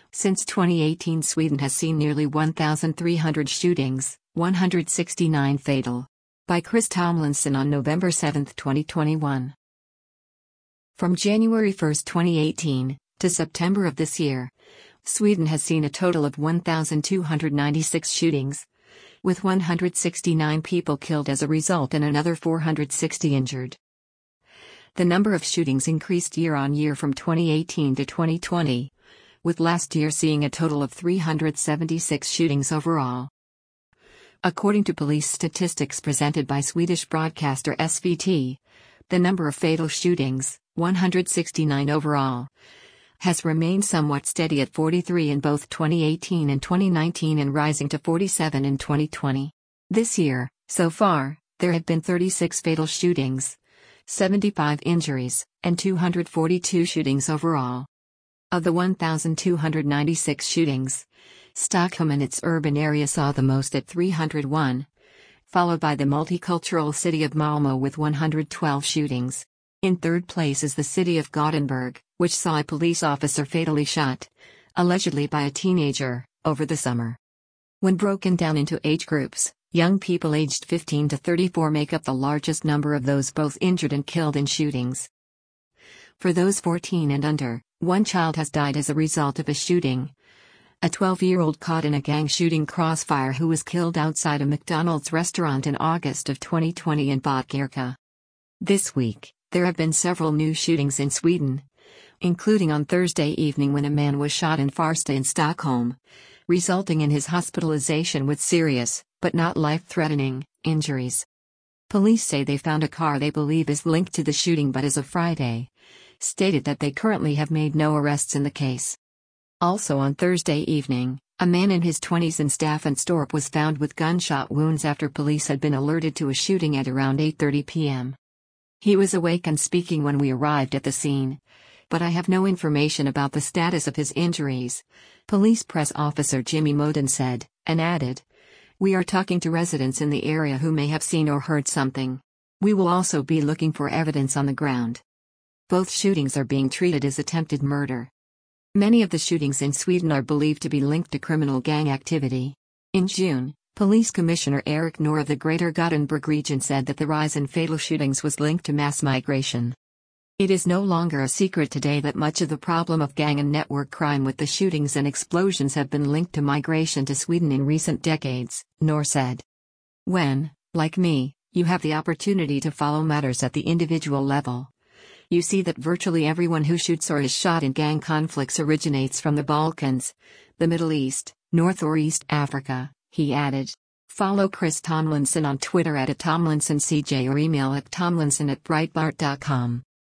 Since 2018, Sweden has seen nearly 1,300 shootings, 169 fatal. By Chris Tomlinson on November 7, 2021. From January 1, 2018, to September of this year, Sweden has seen a total of 1,296 shootings, with 169 people killed as a result and another 460 injured. The number of shootings increased year on year from 2018 to 2020, with last year seeing a total of 376 shootings overall. According to police statistics presented by Swedish broadcaster SVT, the number of fatal shootings, 169 overall, has remained somewhat steady at 43 in both 2018 and 2019 and rising to 47 in 2020. This year, so far, there have been 36 fatal shootings, 75 injuries, and 242 shootings overall. Of the 1,296 shootings, Stockholm and its urban area saw the most at 301, followed by the multicultural city of Malmö with 112 shootings. In third place is the city of Gothenburg, which saw a police officer fatally shot, allegedly by a teenager, over the summer. When broken down into age groups, young people aged 15 to 34 make up the largest number of those both injured and killed in shootings. For those 14 and under, one child has died as a result of a shooting. A 12-year-old caught in a gang shooting crossfire who was killed outside a McDonald's restaurant in August of 2020 in Botkyrka. This week, there have been several new shootings in Sweden, including on Thursday evening when a man was shot in Farsta in Stockholm, resulting in his hospitalization with serious, but not life-threatening, injuries. Police say they found a car they believe is linked to the shooting but as of Friday, stated that they currently have made no arrests in the case. Also on Thursday evening, a man in his 20s in Staffanstorp was found with gunshot wounds after police had been alerted to a shooting at around 8:30 p.m. He was awake and speaking when we arrived at the scene, but I have no information about the status of his injuries, police press officer Jimmy Moden said, and added, "We are talking to residents in the area who may have seen or heard something. We will also be looking for evidence on the ground." Both shootings are being treated as attempted murder. Many of the shootings in Sweden are believed to be linked to criminal gang activity. In June, Police Commissioner Eric Noor of the Greater Gothenburg region said that the rise in fatal shootings was linked to mass migration. It is no longer a secret today that much of the problem of gang and network crime with the shootings and explosions have been linked to migration to Sweden in recent decades, Noor said. When, like me, you have the opportunity to follow matters at the individual level, you see that virtually everyone who shoots or is shot in gang conflicts originates from the Balkans, the Middle East, North or East Africa, he added. Follow Chris Tomlinson on Twitter @TomlinsonCJ or email at tomlinson@breitbart.com.